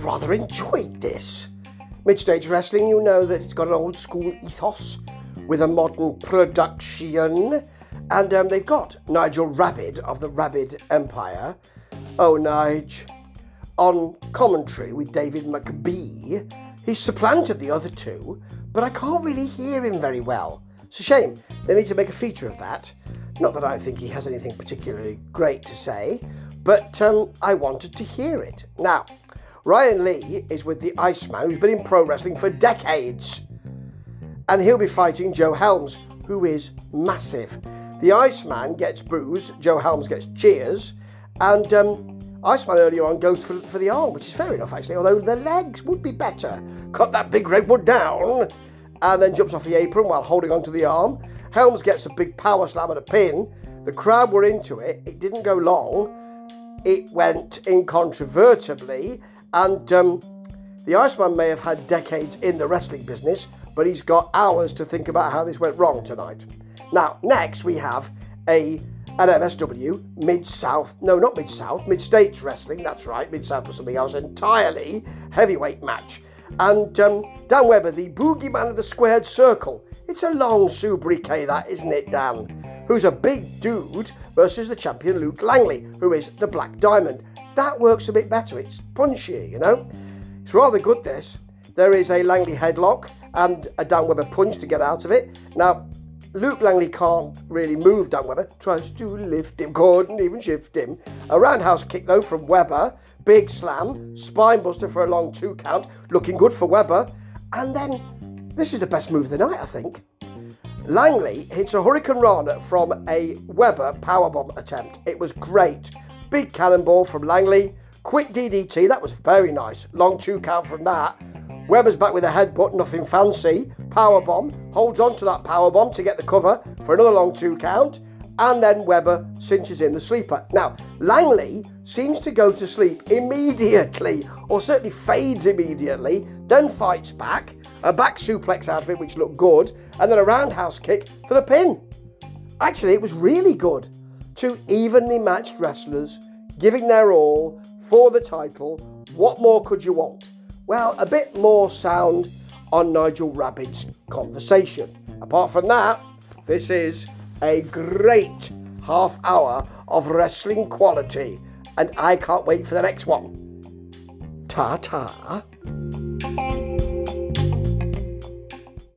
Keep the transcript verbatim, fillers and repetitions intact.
rather enjoyed this. Mid-stage wrestling, you know that it's got an old school ethos with a modern production. And um, they've got Nigel Rabbid of the Rabbid Empire. Oh, Nige. On commentary with David McBee, he's supplanted the other two, but I can't really hear him very well. It's a shame. They need to make a feature of that. Not that I think he has anything particularly great to say, but um, I wanted to hear it. Now, Ryan Lee is with the Iceman, who's been in pro wrestling for decades. And he'll be fighting Joe Helms, who is massive. The Iceman gets boos, Joe Helms gets cheers, and um, Iceman earlier on goes for, for the arm, which is fair enough actually, although the legs would be better. Cut that big redwood down, and then jumps off the apron while holding onto the arm. Helms gets a big power slam and a pin. The crowd were into it. It didn't go long. It went incontrovertibly, and um, the Iceman may have had decades in the wrestling business, but he's got hours to think about how this went wrong tonight. Now, next we have a an M S W Mid-South, no, not Mid-South, Mid-States Wrestling, that's right, Mid-South was something else, entirely heavyweight match. And um, Dan Weber, the boogeyman of the squared circle. It's a long sobriquet, that, isn't it, Dan? Who's a big dude versus the champion Luke Langley, who is the Black Diamond. That works a bit better, it's punchier, you know? It's rather good, this. There is a Langley headlock and a Dan Weber punch to get out of it. Now, Luke Langley can't really move Dan Weber. Tries to lift him, couldn't even shift him. A roundhouse kick though from Weber. Big slam, spine buster for a long two count. Looking good for Weber. And then, this is the best move of the night, I think. Langley hits a Hurricane Rana from a Weber powerbomb attempt. It was great. Big cannonball from Langley. Quick D D T, that was very nice. Long two count from that. Weber's back with a headbutt, nothing fancy. Powerbomb, holds on to that powerbomb to get the cover for another long two count. And then Weber cinches in the sleeper. Now, Langley seems to go to sleep immediately, or certainly fades immediately, then fights back. A back suplex out of it, which looked good. And then a roundhouse kick for the pin. Actually, it was really good. Two evenly matched wrestlers giving their all for the title. What more could you want? Well, a bit more sound on Nigel Rabbid's conversation. Apart from that, this is a great half hour of wrestling quality, and I can't wait for the next one. Ta-ta.